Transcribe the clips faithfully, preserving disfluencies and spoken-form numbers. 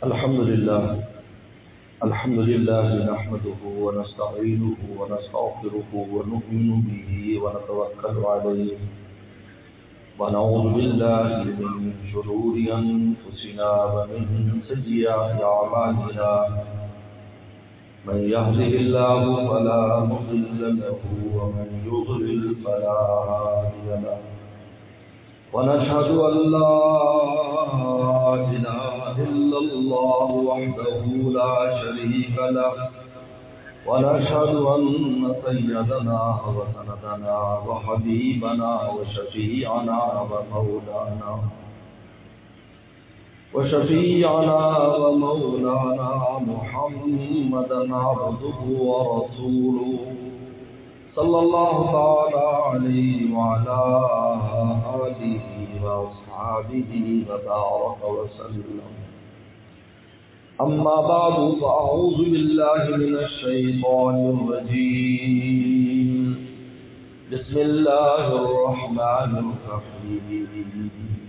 الحمد لله الحمد لله نحمده ونستعينه ونستغفره ونؤمن به ونتوكل عليه ونعوذ بالله من شرور أنفسنا ومن سيئات أعمالنا من يهده الله فلا مضل له ومن يضلل فلا هادي له ونشهد أن لا إله إلا الله وحده لا شريك له ونشهد أن سيدنا وسندنا وحبيبنا وشفيعنا ومولانا وشفيعنا ومولانا محمدا عبده ورسوله صلى الله تعالى عليه وعلى آله وأصحابه وبارك وسلم. أما بعد فأعوذ بالله من الشيطان الرجيم. بسم الله الرحمن الرحيم.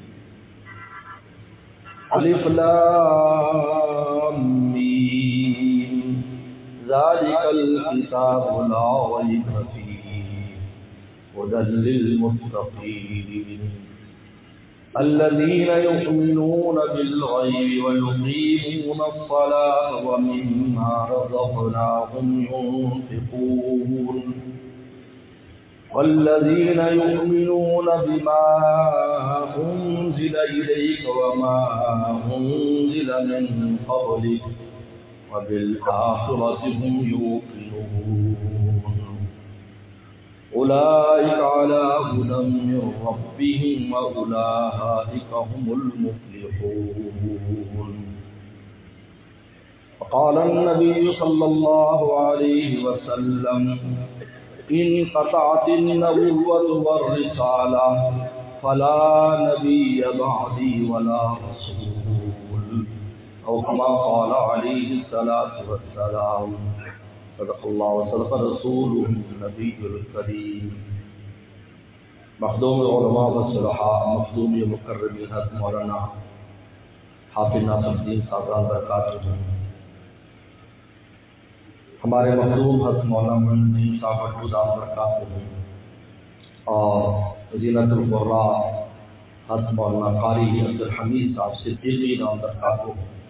ألف لام ميم ذلك الكتاب لا ريب فيه هدى للمتقين الذين يؤمنون بالغيب ويقيمون الصلاة ومما رزقناهم ينفقون والذين يؤمنون بما أنزل إليك وما أنزل من قبلك وبالآخرة هم يوقنون أولئك على هدى من ربهم وأولئك هم المفلحون. وقال النبي صلى الله عليه وسلم انقطعت النبوة والرسالة فلا نبي بعدي ولا رسول أو كما قال عليه الصلاة والسلام. صدق الله وصدق رسوله النبي الكريم. مخدوم علماء والصلحاء مخدوم مکرم حضرت مولانا حافظ ناصر الدین صاحب برکاتہ، ہمارے مخدوم حضرت مولانا الدین صاحب برکاتہ اور زینت القراء حضرت مولانا قاری عبد الحمید صاحب صدیقی نام برکاتہ،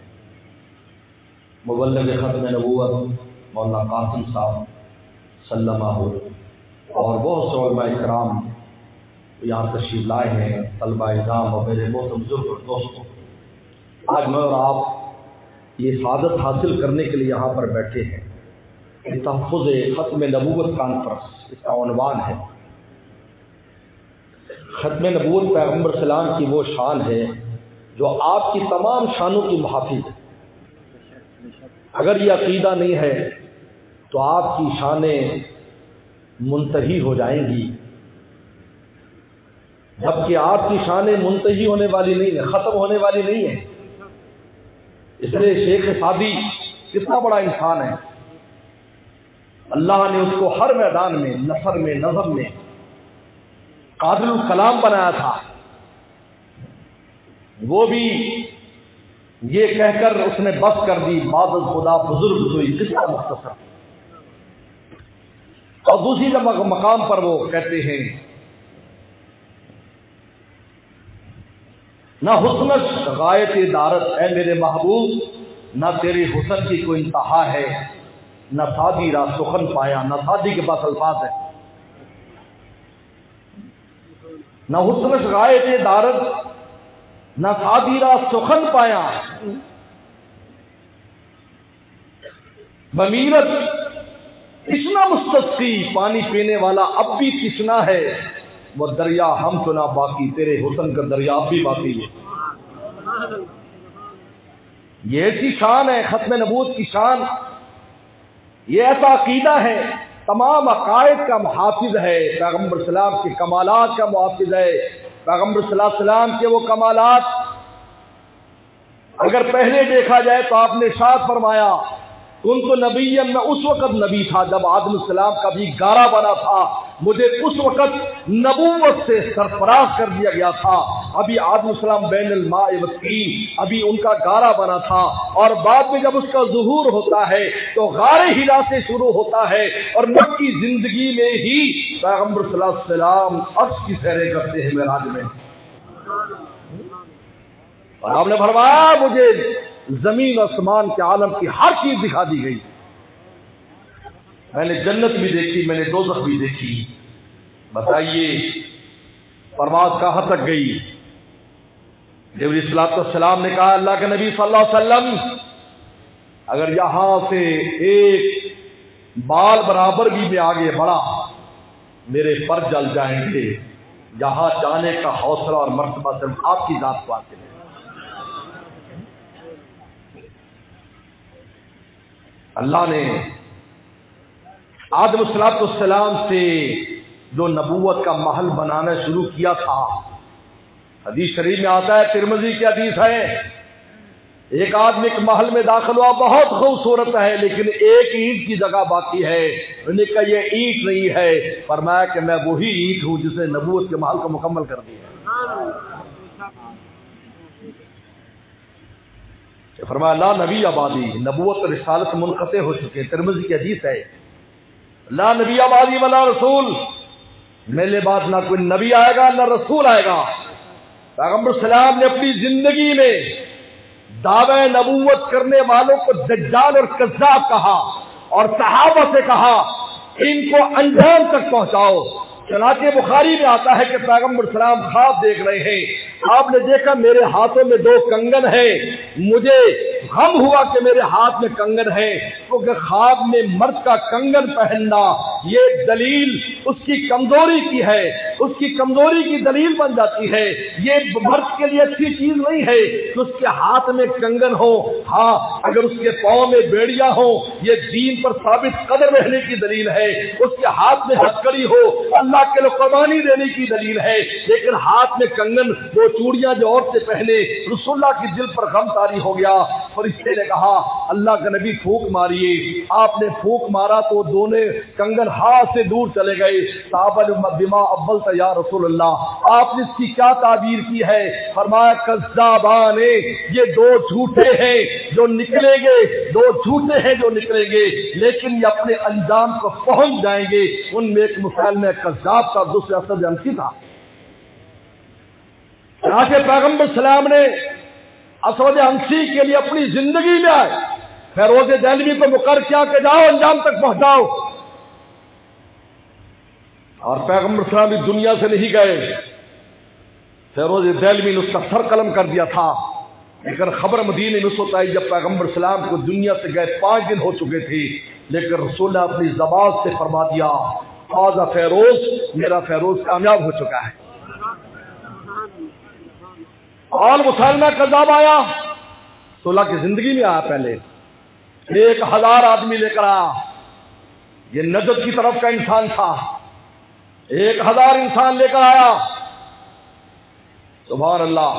مبلغ ختم نبوت مولانا قاسم صاحب سلمہ اور بہت سے علماء کرام یہاں تشریف لائے ہیں، طلبہ اعظام اور میرے محترم بزرگ اور دوستوں، آج میں اور آپ یہ سعادت حاصل کرنے کے لیے یہاں پر بیٹھے ہیں. تحفظ ختم نبوت کانفرنس اس کا عنوان ہے. ختم نبوت پیغمبر سلام کی وہ شان ہے جو آپ کی تمام شانوں کی محافظ ہے. اگر یہ عقیدہ نہیں ہے تو آپ کی شانیں منتہی ہو جائیں گی، جبکہ آپ کی شانیں منتہی ہونے والی نہیں ہیں، ختم ہونے والی نہیں ہیں. اس لیے شیخ سعدی کتنا بڑا انسان ہے، اللہ نے اس کو ہر میدان میں، نثر میں، نظم میں قادر الکلام بنایا تھا. وہ بھی یہ کہہ کر اس نے بس کر دی بعد از خدا بزرگ ہوئی جس کا مختصر. اور دوسری مقام پر وہ کہتے ہیں نہ حسنش غایت دارت، اے میرے محبوب نہ تیرے حسن کی کوئی انتہا ہے، نہ سادی را سخن پایا. نہ سادی کے پاس الفاظ ہے، نہ حسنش غایت دارت نہ سادی را سخن پایا. بمیرت تشنا مستسقی، پانی پینے والا اب بھی تشنا ہے. وہ دریا ہم تو نہ باقی، تیرے حسن کا دریا اب بھی باقی ہے. یہ ایسی شان ہے ختم نبوت کی شان. یہ ایسا عقیدہ ہے، تمام عقائد کا محافظ ہے، پیغمبر سلام کے کمالات کا محافظ ہے. پیغمبر صلی اللہ علیہ وسلم کے وہ کمالات اگر پہلے دیکھا جائے تو آپ نے ارشاد فرمایا کنت نبی، میں اس وقت نبی تھا جب آدم السلام کا بھی گارا بنا تھا، مجھے اس وقت نبوت سے سرفراز کر دیا گیا تھا۔ ابھی آدم السلام بین الماء والطین، ابھی ان کا گارا بنا تھا، اور بعد میں جب اس کا ظہور ہوتا ہے تو غار ہرا سے شروع ہوتا ہے، اور مکی زندگی میں ہی پیغمبر صلی اللہ علیہ وسلم عرش کی سیریں کرتے ہیں معراج میں، اور آپ نے فرمایا مجھے زمین آسمان کے عالم کی ہر چیز دکھا دی گئی، میں نے جنت بھی دیکھی، میں نے دوزخ بھی دیکھی۔ بتائیے پرواز کہاں تک گئی؟ جبریل علیہ الصلوۃ والسلام نے کہا اللہ کے نبی صلی اللہ علیہ وسلم اگر یہاں سے ایک بال برابر بھی میں آگے بڑھا میرے پر جل جائیں گے، یہاں جانے کا حوصلہ اور مرتبہ صرف آپ کی ذات کو حاصل ہے۔ اللہ نے آدم الصلوۃ والسلام سے جو نبوت کا محل بنانا شروع کیا تھا، حدیث شریف میں آتا ہے، ترمذی کی حدیث ہے، ایک آدمی ایک محل میں داخل ہوا، بہت خوبصورت ہے لیکن ایک اینٹ کی جگہ باقی ہے، انہوں نے کہا یہ اینٹ نہیں ہے، فرمایا کہ میں وہی اینٹ ہوں جس نے نبوت کے محل کو مکمل کر دیا۔ فرمایا لا نبی آبادی، نبوت اور رسالت منقطع ہو چکے، ترمذی کی حدیث ہے، لا نبی آبادی ولا رسول، میرے بعد نہ کوئی نبی آئے گا نہ رسول آئے گا۔ پیغمبر السلام نے اپنی زندگی میں دعوی نبوت کرنے والوں کو دجال اور کذاب کہا، اور صحابہ سے کہا ان کو انجام تک پہنچاؤ۔ چنانچہ بخاری میں آتا ہے کہ پیغمبر السلام خواب دیکھ رہے ہیں، آپ نے دیکھا میرے ہاتھوں میں دو کنگن ہیں، مجھے غم ہوا کہ میرے ہاتھ میں کنگن ہے، کیونکہ خواب میں مرد کا کنگن پہننا یہ دلیل اس کی کمزوری کی ہے، اس کی کمزوری کی دلیل بن جاتی ہے، یہ مرد کے لیے اچھی چیز نہیں ہے کہ اس کے ہاتھ میں کنگن ہو، ہاں اگر اس کے پاؤں میں بیڑیاں ہو یہ دین پر ثابت قدم رہنے کی دلیل ہے، اس کے ہاتھ میں ہتھکڑی ہو اللہ کے لیے قربانی دینے کی دلیل ہے، لیکن ہاتھ میں کنگن، وہ چوڑیاں جو عورتیں پہنے، رسول اللہ کی دل پر غم طاری ہو گیا۔ فرشتے نے کہا اللہ کا نبی پھونک ماریے، آپ نے پھونک مارا تو دونوں کنگن ہاتھ سے دور چلے گئے۔ صحابہ نے بما اولت یا رسول اللہ، آپ نے اس کی کیا تعبیر کی ہے؟ فرمایا کذابان، یہ دو جھوٹے ہیں جو نکلیں گے، دو جھوٹے ہیں جو نکلیں گے لیکن یہ اپنے انجام کو پہنچ جائیں گے۔ ان میں ایک مسلم کذاب کا، دوسرا اسد عنسی تھا۔ چنانچہ پیغمبر السلام نے اسود عنسی کے لیے اپنی زندگی میں آئے فیروز دہلوی کو مقرر کیا کہ جاؤ انجام تک پہنچاؤ، اور پیغمبر السلام بھی دنیا سے نہیں گئے، فیروز دہلوی نے اس کا سر قلم کر دیا تھا، لیکن خبر مدینے میں اس وقت آئی جب پیغمبر السلام کو دنیا سے گئے پانچ دن ہو چکے تھے، لیکن رسول نے اپنی زبان سے فرما دیا آزا فیروز، میرا فیروز کامیاب ہو چکا ہے۔ اور مسلمہ کذاب آیا، سولہ کی زندگی میں آیا، پہلے ایک ہزار آدمی لے کر آیا، یہ نجد کی طرف کا انسان تھا، ایک ہزار انسان لے کر آیا، سبحان اللہ،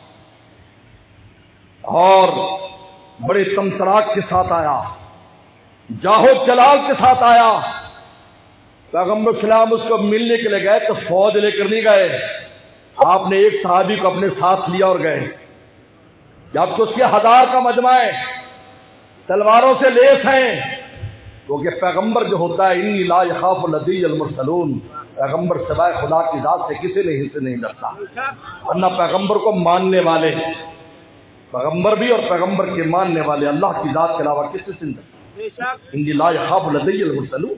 اور بڑے تمتراک کے ساتھ آیا، جاہو جلال کے ساتھ آیا۔ پیغمبر السلام اس کو ملنے کے لیے گئے تو فوج لے کر نہیں گئے، آپ نے ایک صحابی کو اپنے ساتھ لیا اور گئے، جب کہ اس کے ہزار کا مجمع ہے، تلواروں سے لیس ہیں، کیونکہ پیغمبر جو ہوتا ہے انی لا یخاف لدی المرسلون، پیغمبر سوائے خدا کی ذات سے کسی نہیں سے نہیں ڈرتا، ورنہ پیغمبر کو ماننے والے، پیغمبر بھی اور پیغمبر کے ماننے والے اللہ کی ذات کے علاوہ کسی سے نہیں ڈرتا، انی لا یخاف لدی المرسلون۔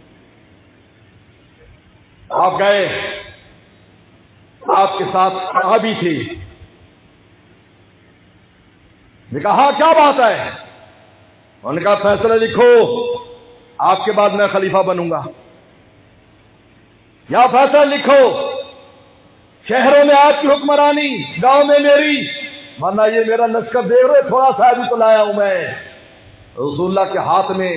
آپ گئے، آپ کے ساتھ صحابی تھے، نے کہا کیا بات ہے؟ انہوں نے کہا فیصلہ لکھو، آپ کے بعد میں خلیفہ بنوں گا، یا فیصلہ لکھو شہروں میں آپ کی حکمرانی، گاؤں میں میری، ورنہ یہ میرا لشکر دیکھ رہے تھوڑا سا بھی تو لایا ہوں میں۔ رسول اللہ کے ہاتھ میں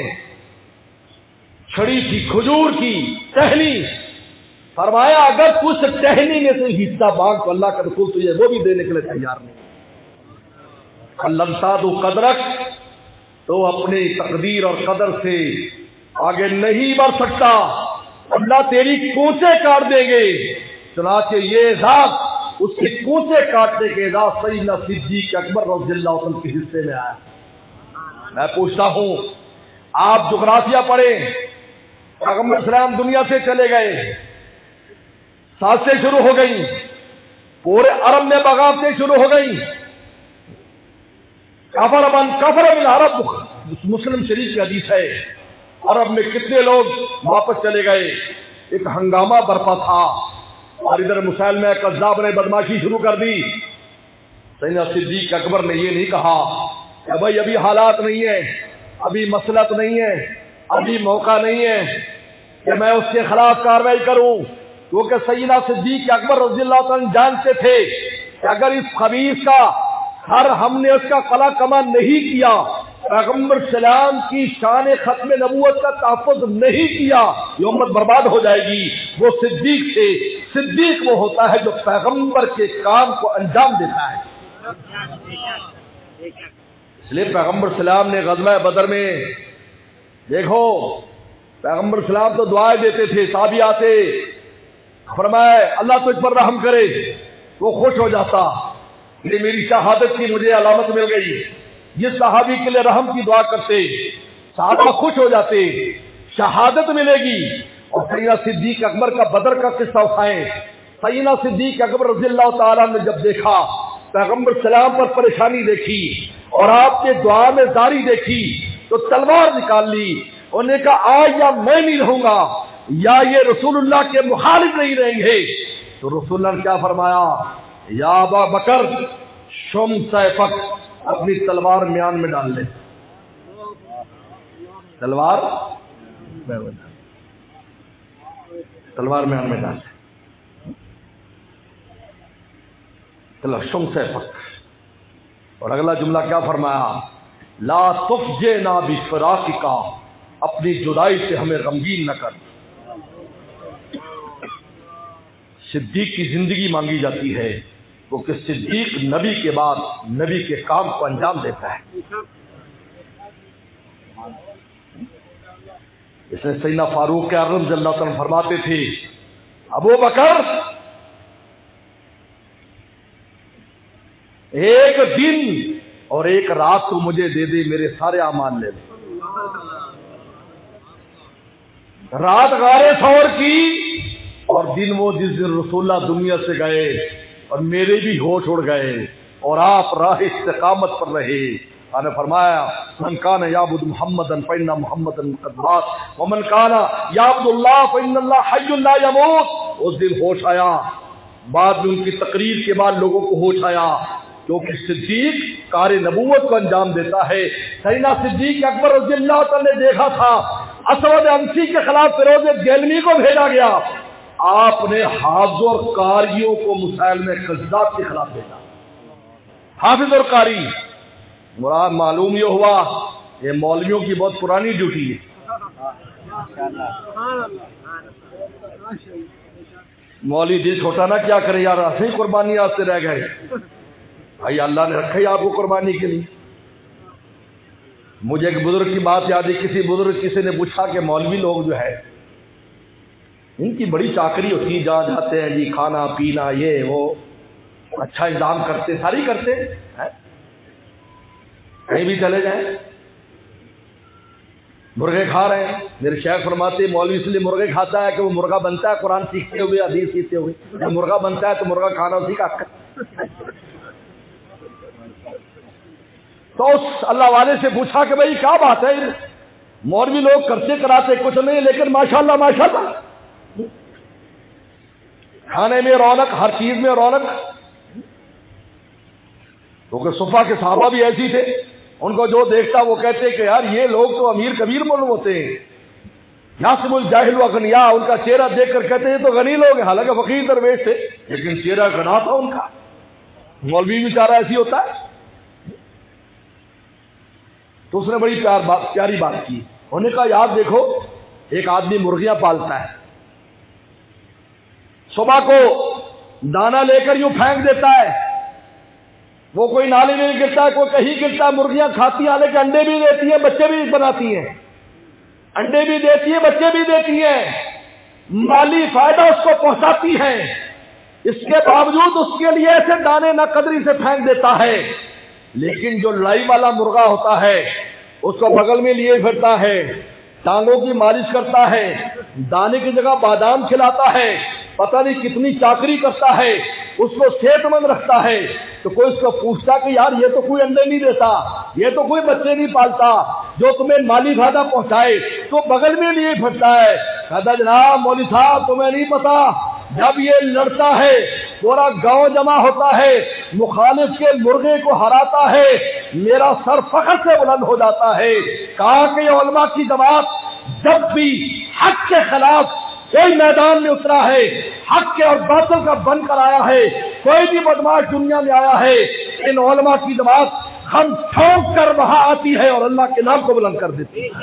چھڑی تھی کھجور کی ٹہنی، فرمایا اگر کچھ ٹہنی میں سے حصہ مانگ تو اللہ کا رسول تجھے وہ بھی دینے کے لیے تیار نہیں۔ لمساد قدرک تو اپنی تقدیر اور قدر سے آگے نہیں بڑھ سکتا، اللہ تیری کوسے کاٹ دیں گے۔ چنانچہ یہ اعزاز اس کے کوسے کاٹنے کے اعزاز سیدنا صدیق اکبر رضی اللہ عنہ کے حصے میں آیا۔ میں پوچھتا ہوں، آپ جغرافیہ پڑھیں، پیغمبر اسلام دنیا سے چلے گئے، سازشیں شروع ہو گئیں، پورے عرب میں بغاوتیں شروع ہو گئیں، کفر من کفر من عرب، مسلم شریف کی حدیث ہے، عرب میں کتنے لوگ واپس چلے گئے، ایک ہنگامہ برپا تھا، اور ادھر مسلمہ کذاب نے بدماشی شروع کر دی۔ سیدنا صدیق اکبر نے یہ نہیں کہا کہ بھائی ابھی حالات نہیں ہے، ابھی مسلط نہیں ہے، ابھی موقع نہیں ہے کہ میں اس کے خلاف کارروائی کروں، کیونکہ سیدنا صدیق اکبر رضی اللہ عنہ جانتے تھے کہ اگر اس خبیث کا ہر ہم نے اس کا قلع کما نہیں کیا، پیغمبر سلام کی شان ختم نبوت کا تحفظ نہیں کیا، یہ امت برباد ہو جائے گی۔ وہ صدیق تھے، صدیق وہ ہوتا ہے جو پیغمبر کے کام کو انجام دیتا ہے۔ اس لیے پیغمبر سلام نے غزوہ بدر میں دیکھو، پیغمبر سلام تو دعائیں دیتے تھے، صحابی آتے فرمائے اللہ تجھ پر رحم کرے، وہ خوش ہو جاتا، یہ میری شہادت کی مجھے علامت مل گئی، جس صحابی کے لیے رحم کی دعا کرتے صحابہ خوش ہو جاتے، شہادت ملے گی۔ اور سیدنا صدیق اکبر کا بدر کا قصہ اٹھائیں، سیدنا صدیق اکبر رضی اللہ تعالیٰ نے جب دیکھا پیغمبر سلام پر پریشانی دیکھی اور آپ کے دعا میں زاری دیکھی تو تلوار نکال لی، انہوں نے کہا آج یا میں نہیں رہوں گا یا یہ رسول اللہ کے مخالف نہیں رہیں گے۔ تو رسول اللہ نے کیا فرمایا، یا ابا بکر شم سیفک، اپنی تلوار میان میں ڈال لے، تلوار تلوار میان میں ڈال لے، تلوار شم سیفک۔ اور اگلا جملہ کیا فرمایا، لا تفجعنا بفراقک، اپنی جدائی سے ہمیں غمگین نہ کر۔ صدیق کی زندگی مانگی جاتی ہے کیونکہ صدیق نبی کے بعد نبی کے کام کو انجام دیتا ہے۔ اس نے سیدنا فاروق اعظم رضی اللہ عنہ فرماتے تھے، ابو بکر ایک دن اور ایک رات تو مجھے دے دے، میرے سارے اعمال لے لے۔ رات غارِ ثور کی اور دن وہ جس دن رسول اللہ دنیا سے گئے اور میرے بھی ہوش اڑ گئے اور آپ راہ استقامت پر رہے۔ آپ نے فرمایا من کان یعبد محمدا فإن محمدا قد مات ومن کان یعبد اللہ فإن اللہ حی لا یموت۔ اس دن ہوش آیا، بعد میں ان کی تقریر کے بعد لوگوں کو ہوش آیا، کیونکہ صدیق کار نبوت کو انجام دیتا ہے۔ سیدنا صدیق اکبر رضی اللہ تعالی نے دیکھا تھا اسود انسی کے خلاف فیروز گیلمی کو بھیجا گیا، آپ نے حافظ اور قاریوں کو مسائل میں کذاب کے خلاف بھیجا۔ حافظ اور قاری مراد معلوم یہ ہوا یہ مولویوں کی بہت پرانی ڈیوٹی ہے۔ مولوی دل چھوٹا نہ کیا کرے یار، ایسے ہی قربانی آپ سے رہ گئے، بھائی اللہ نے رکھا ہی آپ کو قربانی کے لیے۔ مجھے ایک بزرگ کی بات یاد ہے، کسی بزرگ کسی نے پوچھا کہ مولوی لوگ جو ہے ان کی بڑی چاکری ہوتی ہے، جہاں جاتے ہیں جی کھانا پینا یہ وہ اچھا انتظام کرتے، ساری کرتے ہیں، کہیں بھی چلے جائیں مرغے کھا رہے ہیں۔ میرے شیخ فرماتے ہیں مولوی اس لیے مرغے کھاتا ہے کہ وہ مرغا بنتا ہے قرآن سیکھتے ہوئے، حدیث سیکھتے ہوئے، جب مرغا بنتا ہے تو مرغا کھانا اسی کا حق ہے۔ تو اس اللہ والے سے پوچھا کہ بھائی کیا بات ہے، مولوی لوگ کرتے کراتے کچھ نہیں لیکن ماشاءاللہ ماشاءاللہ کھانے میں رونق، ہر چیز میں رونق، کیونکہ صفا کے صحابہ بھی ایسی تھے، ان کو جو دیکھتا وہ کہتے کہ یار یہ لوگ تو امیر کبیر معلوم ہوتے ہیں، یاسم الجاہل واغنیا، ان کا چہرہ دیکھ کر کہتے ہیں تو غنی لوگ ہیں، حالانکہ فقیر درویش تھے لیکن چہرہ غنا تھا ان کا۔ مولوی بھی چارہ ایسی ہوتا ہے۔ تو اس نے بڑی پیار بات پیاری بات کی، انہوں نے کہا یاد دیکھو ایک آدمی مرغیاں پالتا ہے، صبح کو دانا لے کر یوں پھینک دیتا ہے، وہ کوئی نالی میں گرتا ہے، کوئی کہیں گرتا ہے، مرغیاں کھاتی ہیں، حالانکہ انڈے بھی دیتی ہیں، بچے بھی بناتی ہیں، انڈے بھی دیتی ہیں، بچے بھی دیتی ہیں، مالی فائدہ اس کو پہنچاتی ہے، اس کے باوجود اس کے لیے ایسے دانے نہ قدری سے پھینک دیتا ہے۔ لیکن جو لڑائی والا مرغا ہوتا ہے اس کو بغل میں لیے پھرتا ہے، ٹانگوں کی مالش کرتا ہے، دانے کی جگہ بادام کھلاتا ہے، پتہ نہیں کتنی چاکری کرتا ہے، اس کو صحت مند رکھتا ہے، تو کوئی اس کو پوچھتا کہ یار یہ تو کوئی انڈے نہیں دیتا، یہ تو کوئی بچے نہیں پالتا جو تمہیں مالی فائدہ پہنچائے، تو بغل میں لیے پھرتا ہے۔ کہتا جناب مولوی صاحب تمہیں نہیں پتا، جب یہ لڑتا ہے پورا گاؤں جمع ہوتا ہے، مخالف کے مرغے کو ہراتا ہے، میرا سر فخر سے بلند ہو جاتا ہے۔ کہا کہ یہ علماء کی جماعت جب بھی حق کے خلاف کوئی میدان میں اترا ہے، حق کے اور باطل کا بن کر آیا ہے، کوئی بھی بدماش دنیا میں آیا ہے، ان علماء کی جماعت ہم ٹھونک کر وہاں آتی ہے اور اللہ کے نام کو بلند کر دیتی ہے۔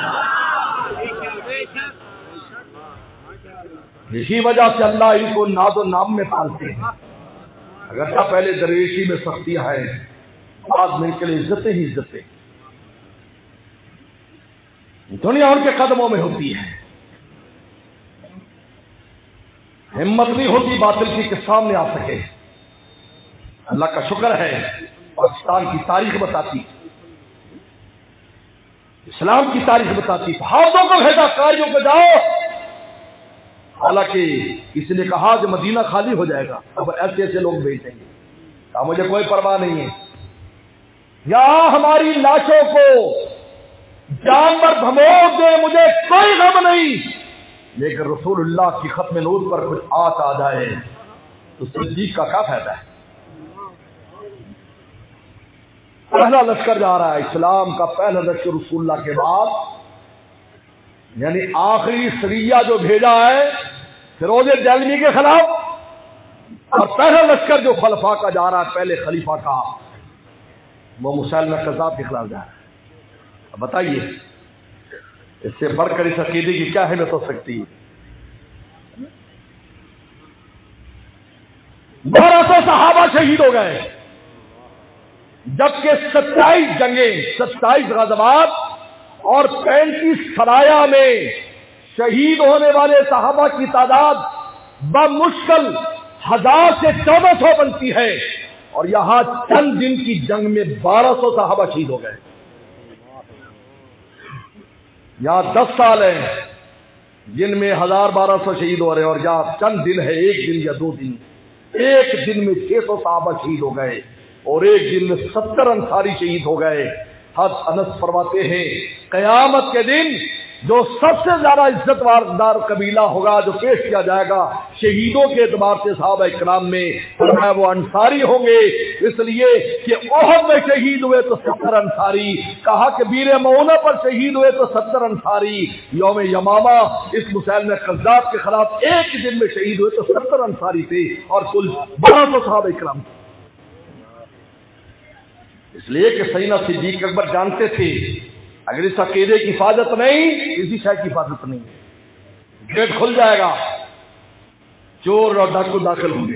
اسی وجہ سے اللہ ان کو ناز و نام میں پالتے ہیں۔ اگرچہ پہلے درویشی میں سختیاں ہیں، بعد میں ان کے لیے عزتیں ہی عزتیں، دنیا ان کے قدموں میں ہوتی ہے، ہمت نہیں ہوتی باطل کی کہ سامنے آ سکے۔ اللہ کا شکر ہے پاکستان کی تاریخ بتاتی، اسلام کی تاریخ بتاتی، صحابوں کو بھیجا قاریوں کو جاؤ، حالانکہ کسی نے کہا کہ مدینہ خالی ہو جائے گا، اب ایسے ایسے لوگ بھیج دیں گے، کہا مجھے کوئی پرواہ نہیں ہے، یہاں ہماری لاشوں کو جانور دھموک دے مجھے کوئی غم نہیں، لیکن رسول اللہ کی ختم نور پر کچھ آت آ جائے تو صدیق کا کیا فائدہ ہے؟ پہلا لشکر جا رہا ہے، اسلام کا پہلا لشکر رسول اللہ کے بعد، یعنی آخری سریہ جو بھیجا ہے فیروز دہلوی کے خلاف، اور پہلا لشکر جو خلفاء کا جا رہا ہے، پہلے خلیفہ کا، وہ مسیلمہ کذاب کے خلاف جا رہا ہے۔ اب بتائیے اس سے بڑھ کر اس عقیدے کی کیا اہمیت ہو سکتی ہے؟ بارہ سو صحابہ شہید ہو گئے، جبکہ ستائیس جنگیں، ستائیس غزوات اور پینتیس سرایا میں شہید ہونے والے صحابہ کی تعداد بمشکل ہزار سے چودہ سو بنتی ہے، اور یہاں چند دن کی جنگ میں بارہ سو صحابہ شہید ہو گئے۔ یہاں دس سال ہیں جن میں ہزار بارہ سو شہید ہو رہے ہیں، اور یہاں چند دن ہے، ایک دن یا دو دن، ایک دن میں چھ سو صحابہ شہید ہو گئے، اور ایک دن میں ستر انصاری شہید ہو گئے۔ حضرت انس فرماتے ہیں قیامت کے دن جو سب سے زیادہ عزت دار قبیلہ ہوگا جو پیش کیا جائے گا شہیدوں کے اعتبار سے صحابہ کرام میں، فرمایا وہ انصاری ہوں گے، اس لیے کہ احد میں شہید ہوئے تو ستر انصاری، کہا کہ بیر معونہ پر شہید ہوئے تو ستر انصاری، یوم یمامہ اس مسیلمہ کذاب کے خلاف ایک دن میں شہید ہوئے تو ستر انصاری تھے، اور کل بارہ سو صحابہ کرام تھے۔ اس لیے کہ سیدنا صدیق اکبر جانتے تھے اگر اس عقیدے کی حفاظت نہیں، کسی شے کی حفاظت نہیں، گیٹ کھل جائے گا، چور اور ڈاکو داخل ہوں گے۔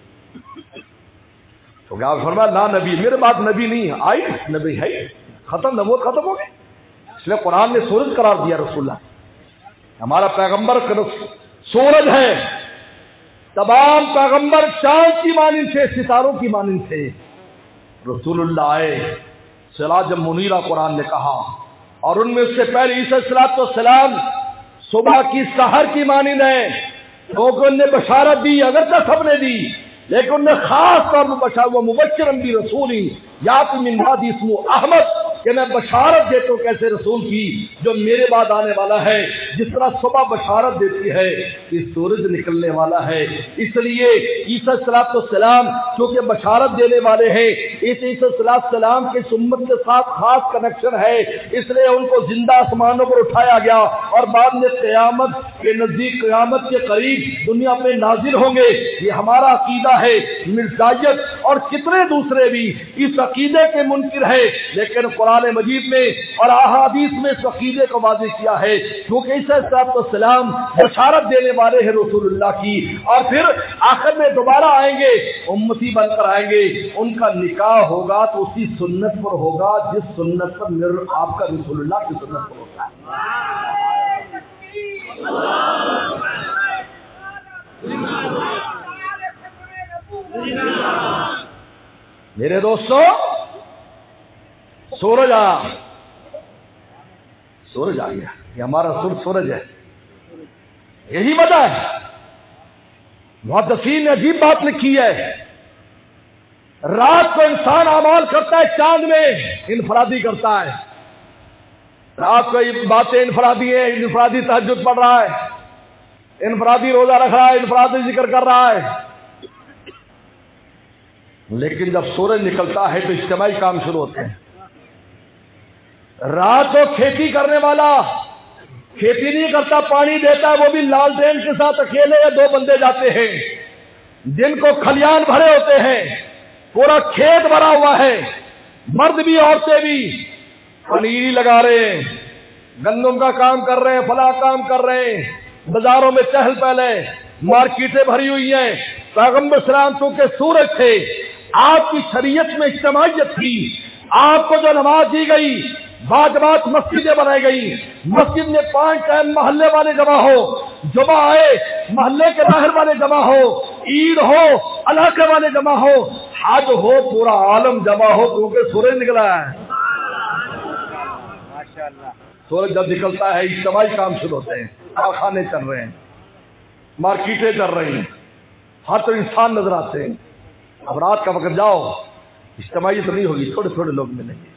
تو کیا فرمایا لا نبی، میرے بعد نبی نہیں ہے، آئی نبی ہے، ختم نبوت ختم ہو گئی۔ اس لیے قرآن نے سورج قرار دیا رسول اللہ، ہمارا پیغمبر سورج ہے، تمام پیغمبر چاند کی مانند تھے، ستاروں کی مانند تھے، رسول اللہ آئے سراج منیرہ قرآن نے کہا، اور ان میں اس سے پہلے عیسی الصلوۃ والسلام صبح کی سحر کی مانند ہے، کیونکہ ان نے بشارت دی، اگرچہ سب نے دی لیکن ان نے خاص طور پر بشارت، وہ مبشرا برسول یاتی من بعدی اسمہ احمد، کہ میں بشارت دیتا ہوں کیسے رسول کی جو میرے بعد آنے والا ہے، جس طرح صبح بشارت دیتی ہے کہ سورج نکلنے والا ہے۔ اس لیے عیسی الصلوۃ والسلام چونکہ بشارت دینے والے ہیں، اس عیسی الصلوۃ والسلام کی امت کے ساتھ خاص کنیکشن ہے، اس لیے ان کو زندہ آسمانوں پر اٹھایا گیا، اور بعد میں قیامت کے نزدیک، قیامت کے قریب دنیا پہ نازل ہوں گے۔ یہ ہمارا عقیدہ ہے۔ مرزائیت اور کتنے دوسرے بھی اس عقیدے کے منکر ہے، لیکن قرآن قرآن مجید میں اور احادیث میں اس عقیدے کو واضح کیا ہے، کیونکہ عیسیٰ علیہ السلام بشارت دینے والے ہیں رسول اللہ کی، اور پھر آخر میں دوبارہ آئیں گے، امتی بن کر آئیں گے، ان کا نکاح ہوگا تو اسی سنت پر ہوگا جس سنت پر میرے آپ کا رسول اللہ کی سنت پر ہوتا ہے۔ میرے دوستو، سورج آ سورج آ گیا، یہ ہمارا سر سورج ہے، یہی وجہ ہے۔ محدثین نے عجیب بات لکھی ہے، رات کو انسان اعمال کرتا ہے، چاند میں انفرادی کرتا ہے، رات کو یہ باتیں انفرادی ہیں، انفرادی تہجد پڑھ رہا ہے، انفرادی روزہ رکھ رہا ہے، انفرادی ذکر کر رہا ہے، لیکن جب سورج نکلتا ہے تو اجتماعی کام شروع ہوتے ہیں۔ رات کو کھیتی کرنے والا کھیتی نہیں کرتا، پانی دیتا ہے، وہ بھی لالٹین کے ساتھ اکیلے یا دو بندے جاتے ہیں، جن کو کھلیان بھرے ہوتے ہیں، پورا کھیت بھرا ہوا ہے، مرد بھی عورتیں بھی، پنیری لگا رہے ہیں، گندم کا کام کر رہے ہیں، فلاں کام کر رہے ہیں، بازاروں میں چہل پہل ہے، مارکیٹیں بھری ہوئی ہیں۔ پیغمبر اسلام چونکہ سورج تھے، آپ کی شریعت میں اجتماعیت تھی، آپ کو جو نماز دی گئی، بات بات مسجدیں بنائی گئی، مسجد میں پانچ ٹائم محلے والے جمع ہو، جمعہ آئے محلے کے باہر والے جمع ہو، عید ہو علاقے والے جمع ہو، حج ہو پورا عالم جمع ہو، کیونکہ سورج نکلا ہے۔ سورج جب نکلتا ہے اجتماعی کام شروع ہوتے ہیں، کارخانے چل رہے ہیں، مارکیٹیں چل رہی ہیں، ہر تو انسان نظر آتے ہیں۔ اب رات کا وقت جاؤ، اجتماعیت نہیں ہوگی، تھوڑے تھوڑے لوگ ملیں گے۔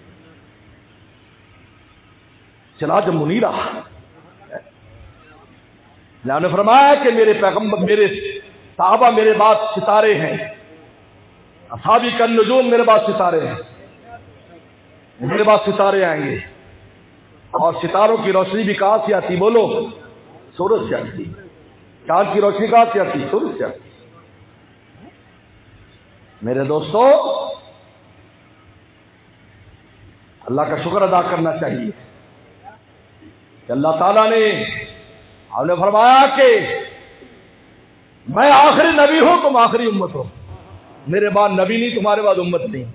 چلا جب منیرہ اللہ نے فرمایا کہ میرے پیغمبر، میرے صحابہ میرے بعد ستارے ہیں، اصحابی کا نجوم میرے بعد ستارے ہیں، میرے بعد ستارے آئیں گے، اور ستاروں کی روشنی بھی کہاں سے آتی؟ بولو، سورج سے آتی۔ چاند کی روشنی کہاں سے آتی؟ سورج سے آتی۔ میرے دوستو، اللہ کا شکر ادا کرنا چاہیے کہ اللہ تعالیٰ نے ہم نے فرمایا کہ میں آخری نبی ہوں، تم آخری امت ہو، میرے بعد نبی نہیں، تمہارے بعد امت نہیں۔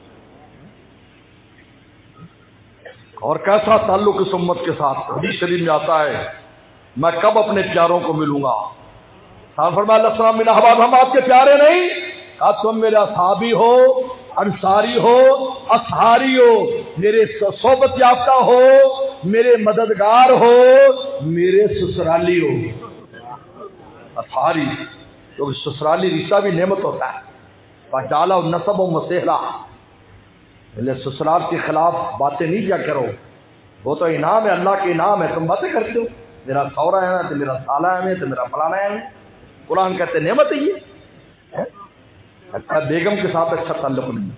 اور کیسا تعلق اس امت کے ساتھ، حدیث شریف میں آتا ہے، میں کب اپنے پیاروں کو ملوں گا؟ صاحب فرمایا اللہ السلام من احباب، ہم آپ کے پیارے نہیں، کہا تم میرے اصحابی ہو، انصاری ہو، اصحاری ہو، میرے صحبت یافتہ ہو، میرے مددگار ہو، میرے سسرالی ہو۔ اصحاری تو سسرالی رشتہ بھی نعمت ہوتا ہے، فجعلہ نسب و مسہلہ، میرے سسرال کے خلاف باتیں نہیں کیا کرو، وہ تو انعام ہے، اللہ کے انعام ہے، تم باتیں کرتے ہو، میرا سورا ہے تو میرا سالہ ہے تو میرا فلانا ہے۔ قرآن کہتے ہیں نعمت ہے یہ، اچھا بیگم کے ساتھ اچھا تعلق نہیں۔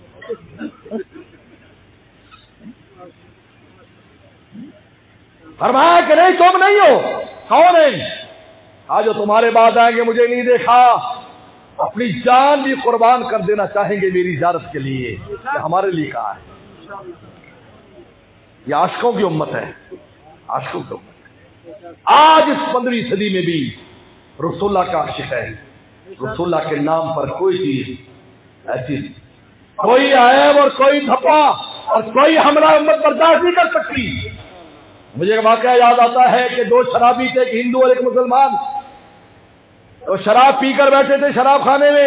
فرمایا کہ نہیں تم نہیں ہو، کون ہے؟ آج جو تمہارے بعد آئیں گے مجھے نہیں دیکھا، اپنی جان بھی قربان کر دینا چاہیں گے میری زیارت کے لیے، یہ ہمارے لیے کہا ہے۔ یہ عاشقوں کی امت ہے، عاشقوں کی امت ہے۔ آج اس پندرہویں صدی میں بھی رسول اللہ کا عاشق ہے، رسول اللہ کے نام پر کوئی چیز ایسی، کوئی عیب اور کوئی دھپا اور کوئی حملہ امت برداشت نہیں کر سکتی۔ مجھے ایک واقعہ یاد آتا ہے کہ دو شرابی تھے، ایک ہندو اور ایک مسلمان، تو شراب پی کر بیٹھے تھے شراب خانے میں،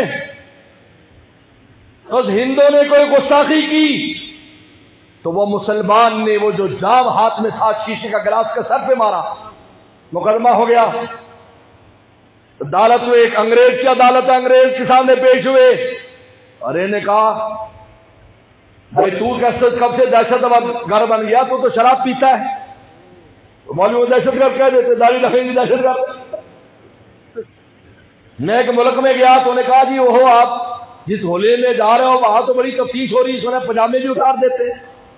تو ہندو نے کوئی گستاخی کی تو وہ مسلمان نے وہ جو جام ہاتھ میں تھا شیشے کا گلاس کے سر پہ مارا، مقدمہ ہو گیا۔ عدالت میں ایک انگریز کی عدالت ہے، انگریز کے سامنے پیش ہوئے اور انہوں نے کہا بھائی تو کیسے کب سے دہشت گرد بن گیا؟ تو تو شراب پیتا ہے۔ تو مولوی دہشت گرد کہہ دیتے، داڑھی رکھیں گے دہشت گرد۔ میں ایک ملک میں گیا تو انہوں نے کہا جی وہ آپ جس ہولے میں جا رہے ہو وہاں تو بڑی تفتیش ہو رہی ہے، سونا پجامے بھی اتار دیتے۔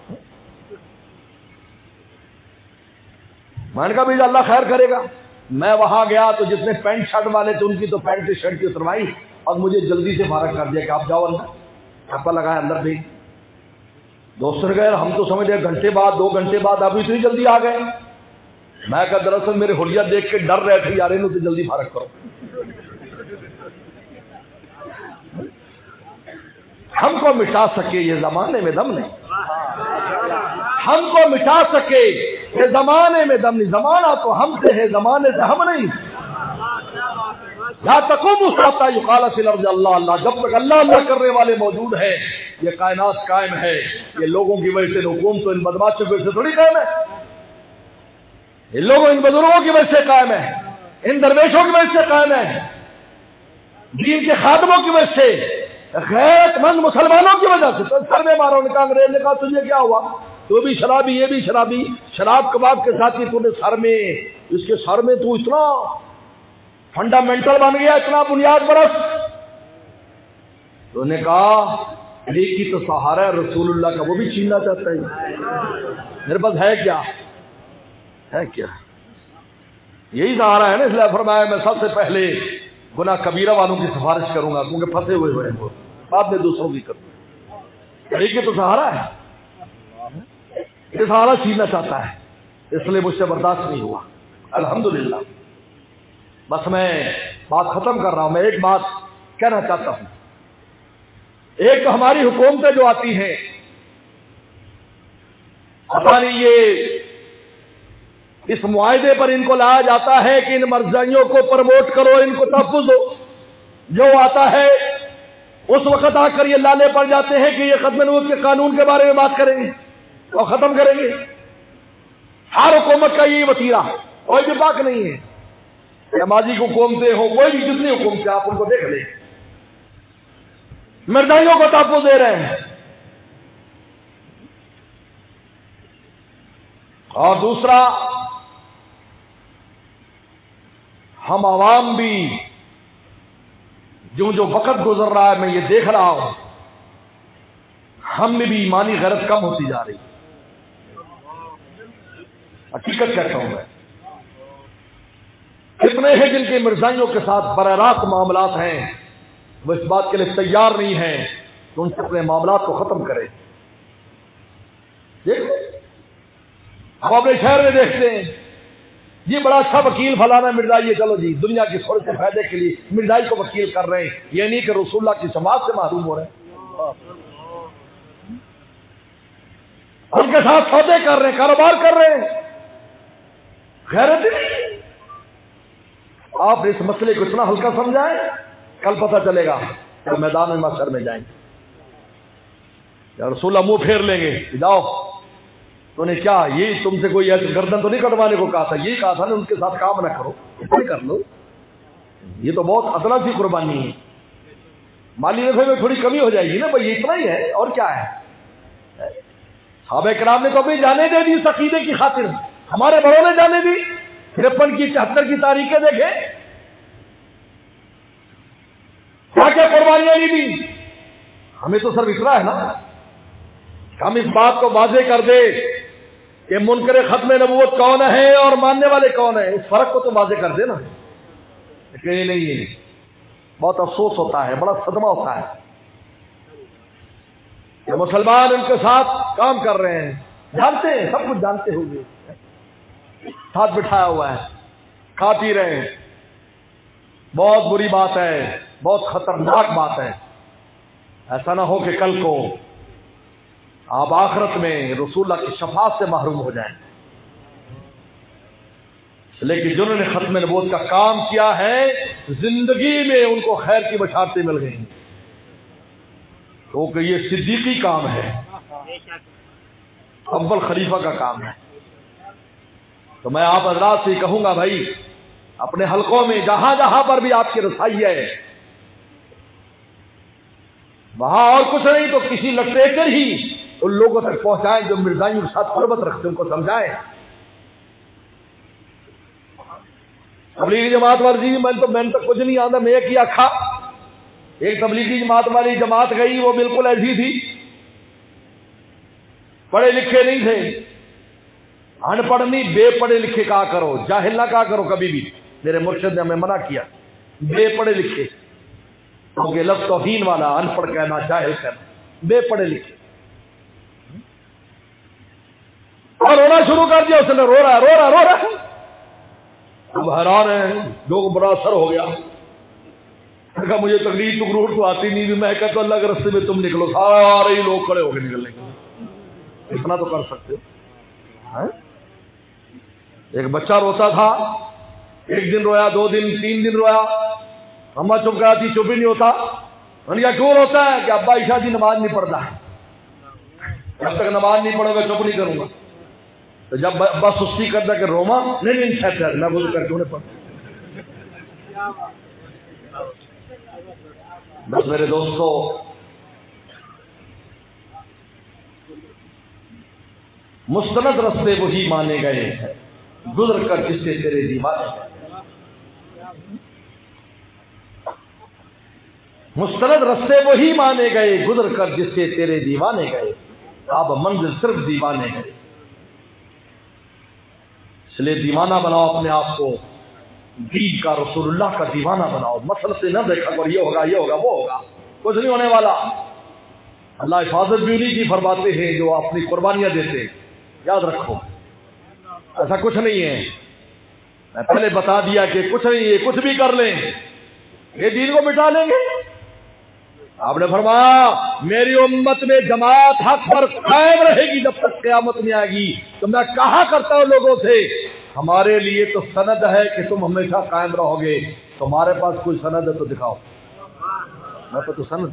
میں نے کہا بھی اللہ خیر کرے گا۔ میں وہاں گیا تو جس نے پینٹ شرٹ والے تھے ان کی تو پینٹ شرٹ کی اتروائی اور مجھے جلدی سے فارغ کر دیا کہ آپ جاؤ اندر، چھاپا لگایا اندر بھی۔ دوست نے کہا ہم تو سمجھ رہے گھنٹے بعد دو گھنٹے بعد ابھی اتنی جلدی آ گئے. میں کہا دراصل میرے حلیہ دیکھ کے ڈر رہے تھے یار انہوں تو جلدی فارغ کرو. ہم کو مٹا سکے یہ زمانے میں دم نہیں, ہم کو مٹا سکے یہ زمانے میں دم نہیں. زمانہ تو ہم سے ہے, زمانے سے ہم نہیں. لا تقوم الساعة يقال في الارض اللہ اللہ. جب تک اللہ اللہ کرنے والے موجود ہیں یہ کائنات قائم ہے. یہ لوگوں کی وجہ سے حکومت تو ان بدماشوں کی وجہ سے تھوڑی قائم ہے, یہ لوگوں ان بزرگوں کی وجہ سے قائم ہے, ان درویشوں کی وجہ سے قائم ہے, دین کے خادموں کی وجہ سے, غیرت مند مسلمانوں کی وجہ سے. تو سر میں مارو نے کہا, انگریز نے کہا تجھے کیا ہوا, تو بھی شرابی یہ بھی شرابی, شراب کباب کے ساتھ ہی تو نے سر میں, اس کے سر میں تو اتنا فنڈامنٹل بن گیا, اتنا بنیاد برس. تو نے کہا ایک ہی تو سہارا ہے رسول اللہ کا, وہ بھی چھیننا چاہتا ہے. میرے پاس ہے کیا ہے کیا یہی سہارا ہے نا. اس لیے فرمایا میں سب سے پہلے گناہ کبیرہ والوں کی سفارش کروں گا کیونکہ پھنسے ہوئے ہوئے ہیں, بعد میں دوسروں کی کروں. ایک ہی تو سہارا ہے, یہ سہارا چھیننا چاہتا ہے, اس لیے مجھ سے برداشت نہیں ہوا. الحمدللہ. بس میں بات ختم کر رہا ہوں. میں ایک بات کہنا چاہتا ہوں. ایک تو ہماری حکومتیں جو آتی ہیں, پتہ نہیں یہ اس معاہدے پر ان کو لایا جاتا ہے کہ ان مرزائیوں کو پروموٹ کرو, ان کو تحفظ دو. جو آتا ہے اس وقت آ کر یہ لالے پڑ جاتے ہیں کہ یہ ختم نبوت کے قانون کے بارے میں بات کریں گے اور ختم کریں گے. ہر حکومت کا یہی وتیرہ, کوئی بھی باک نہیں ہے. ماضی کی حکومتیں ہوں, کوئی بھی جتنی حکومتیں آپ ان کو دیکھ لیں, مرزائیوں کو تحفظ دے رہے ہیں. اور دوسرا, ہم عوام بھی جو جو وقت گزر رہا ہے میں یہ دیکھ رہا ہوں, ہم میں بھی ایمانی غیرت کم ہوتی جا رہی. حقیقت کہتا ہوں میں, کتنے ہیں جن کے مرزائیوں کے ساتھ براہ راست معاملات ہیں, وہ اس بات کے لیے تیار نہیں ہیں کہ ان سے اپنے معاملات کو ختم کرے. ہم اپنے شہر میں دیکھتے ہیں یہ بڑا اچھا وکیل فلانا مرزائی ہے, چلو جی دنیا کی تھوڑے سے فائدے کے لیے مرزائی کو وکیل کر رہے ہیں. یہ نہیں کہ رسول اللہ کی سماعت سے محروم ہو رہے ہیں, ان کے ساتھ سودے کر رہے ہیں, کاروبار کر رہے ہیں. غیرت نہیں. آپ اس مسئلے کو اتنا ہلکا سمجھائیں, کل پتہ چلے گا جب میدان میں محشر میں جائیں گے یا رسول اللہ منہ پھیر لیں گے, جاؤ تو نے کیا یہ تم سے کوئی ایسے گردن تو نہیں کٹوانے کو کہا تھا, یہی کہا تھا نا ان کے ساتھ کام نہ کرو, اتنے کر لو. یہ تو بہت ادنا سی قربانی ہے. مالی نفع میں تھوڑی کمی ہو جائے گی نا بھائی, یہ اتنا ہی ہے اور کیا ہے. صحابہ کرام نے تو اپنی جانے دے دی اس عقیدے کی خاطر, ہمارے بڑوں نے جانے دی. ترپن کی چہتر کی تاریخیں دیکھیں کیا کیا قربانیاں نہیں دی. ہمیں تو صرف اتنا ہے نا, ہم اس بات کو واضح کر دے کہ منکر ختم نبوت کون ہے اور ماننے والے کون ہیں, اس فرق کو تو واضح کر دے نا. لیکن یہ نہیں ہے, بہت افسوس ہوتا ہے, بڑا صدمہ ہوتا ہے کہ مسلمان ان کے ساتھ کام کر رہے ہیں, جانتے ہیں سب کچھ جانتے ہوئے, ساتھ بٹھایا ہوا ہے, کھا پی رہے ہیں. بہت بری بات ہے, بہت خطرناک بات ہے. ایسا نہ ہو کہ کل کو آپ آخرت میں رسول اللہ کی شفاعت سے محروم ہو جائیں. لیکن جنہوں نے ختم نبوت کا کام کیا ہے زندگی میں ان کو خیر کی بشارتیں مل گئی, کیونکہ یہ صدیقی کام ہے, اول خلیفہ کا کام ہے. تو میں آپ حضرات سے کہوں گا بھائی, اپنے حلقوں میں جہاں جہاں پر بھی آپ کی رسائی ہے وہاں اور کچھ نہیں تو کسی لٹریچر ہی ان لوگوں تک پہنچائیں جو مرزائیوں کے ساتھ قربت رکھتے, ان کو سمجھائیں. تبلیغی جماعت ورزی میں تو میں تو کچھ نہیں آتا, میں ایک ہی آکھا, ایک تبلیغی جماعت والی جماعت گئی, وہ بالکل ایسی تھی, پڑھے لکھے نہیں تھے. ان پڑھ نہیں, بے پڑھے لکھے کہا کرو, جاہل نہ کہا کرو کبھی بھی. میرے مرشد نے ہمیں منع کیا بے پڑھے لکھے, کیونکہ لفظ توہین والا ان پڑھ کہنا, جاہل کہنا, بے پڑھے لکھے. اور رونا شروع کر دیا. اس نے رو رہا ہے رو رہا رو رہا ہے. اب حیران ہے, لوگ بڑا اثر ہو گیا. کہا مجھے تکلیف تکروٹ تو آتی نہیں, میں کہتا اللہ کے رستے میں تم نکلو. سارے ہی لوگ کھڑے ہو کے نکلنے کے, اتنا تو کر سکتے ہو. ایک بچہ روتا تھا, ایک دن رویا, دو دن, تین دن رویا. اما چپ کہا تھی, چپ ہی نہیں ہوتا. میں نے کہا کیوں روتا ہے؟ کہ ابا عشاء کی نماز نہیں پڑھتا, جب تک نماز نہیں پڑھو گا چپ نہیں کروں گا. تو جب ابا سستی کرتا کہ روما, نہیں نہیں خیر میں بول کر کیوں نہیں پڑھتا. بس میرے دوستو, مستند رستے وہی مانے گئے ہیں گزر کر جس سے تیرے دیوانے گئے. مستند رستے وہی مانے گئے گزر کر جس سے تیرے دیوانے گئے. اب منزل صرف دیوانے گئے. اس لیے دیوانہ بناؤ اپنے آپ کو, دین کا رسول اللہ کا دیوانہ بناؤ. مسل سے نہ دیکھا اور یہ ہوگا یہ ہوگا وہ ہوگا, کچھ نہیں ہونے والا. اللہ حفاظت بھی انہیں کی فرماتے ہیں جو اپنی قربانیاں دیتے. یاد رکھو ایسا کچھ نہیں ہے. میں پہلے بتا دیا کہ کچھ نہیں ہے, کچھ بھی کر لیں یہ دین کو مٹا لیں گے. آپ نے فرمایا میری امت میں جماعت حق پر قائم رہے گی جب تک قیامت میں آئے گی. تو میں کہا کرتا ہوں لوگوں سے, ہمارے لیے تو سند ہے کہ تم ہمیشہ قائم رہو گے. تمہارے پاس کوئی سند ہے تو دکھاؤ. میں تو سند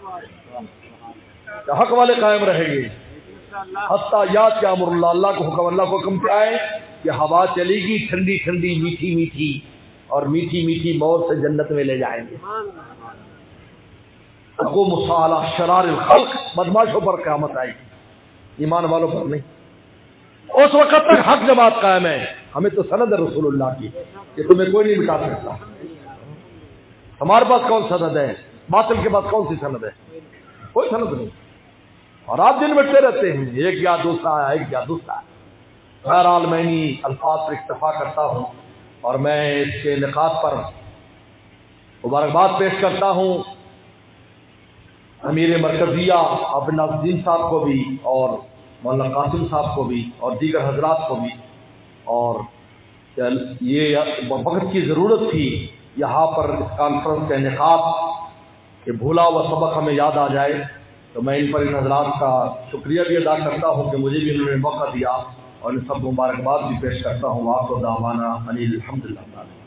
کہ حق والے قائم رہیں گے. حتیٰ یاد کیا امر اللہ, اللہ کو حکم, اللہ کو حکم کیا ہے کہ ہوا چلے گی ٹھنڈی ٹھنڈی میٹھی میٹھی, اور میٹھی میٹھی موت سے جنت میں لے جائیں گے. ابو مصالح شرار الخلق, بدماشوں پر قیامت آئے گی, ایمان والوں پر نہیں. اس وقت تک حق جماعت قائم ہے. ہمیں تو سند ہے رسول اللہ کی کہ تمہیں کوئی نہیں مٹا سکتا. ہمارے پاس کون سند ہے؟ باطل کے پاس کون سی سند ہے؟ کوئی سند نہیں. اور آپ دن مٹتے رہتے ہیں, ایک یا دوسرا ہے ایک یا دوسرا ہے. بہرحال میں نہیں الفاظ پر اکتفا کرتا ہوں, اور میں اس کے نکات پر مبارکباد پیش کرتا ہوں امیر مرکزیہ عبد الدین صاحب کو بھی, اور مولانا قاسم صاحب کو بھی, اور دیگر حضرات کو بھی. اور یہ وقت کی ضرورت تھی یہاں پر اس کانفرنس کا انعقاد, کہ بھولا ہوا سبق ہمیں یاد آ جائے. تو میں ان پر ان حضرات کا شکریہ بھی ادا کرتا ہوں کہ مجھے بھی انہوں نے موقع دیا, اور ان سب مبارکباد بھی پیش کرتا ہوں. آپ کو دعوانا الحمدللہ.